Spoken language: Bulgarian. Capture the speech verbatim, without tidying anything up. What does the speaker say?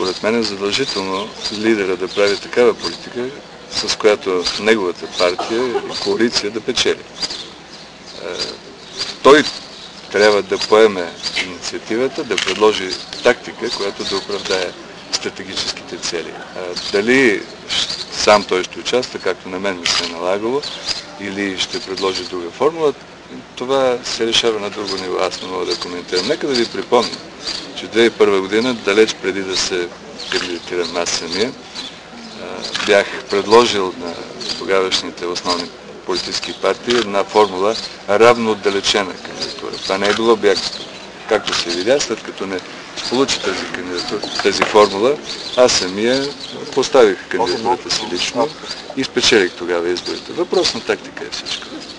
според мен е задължително лидера да прави такава политика, с която неговата партия и коалиция да печели. Той трябва да поеме инициативата, да предложи тактика, която да оправдае стратегическите цели. Дали сам той ще участва, както на мен ми се е налагало, или ще предложи друга формула, това се решава на друго ниво. Аз не мога да коментирам. Нека да ви припомня, че две хиляди и първа година, далеч преди да се кандидатирам аз самия, бях предложил на тогавашните основни политически партии една формула равно отдалечена кандидатура. Това не е било бягство. Както се видя, след като не получи тази кандидатура, тази формула, аз самия поставих кандидатурата си лично и спечелих тогава изборите. Въпрос на тактика е всичко.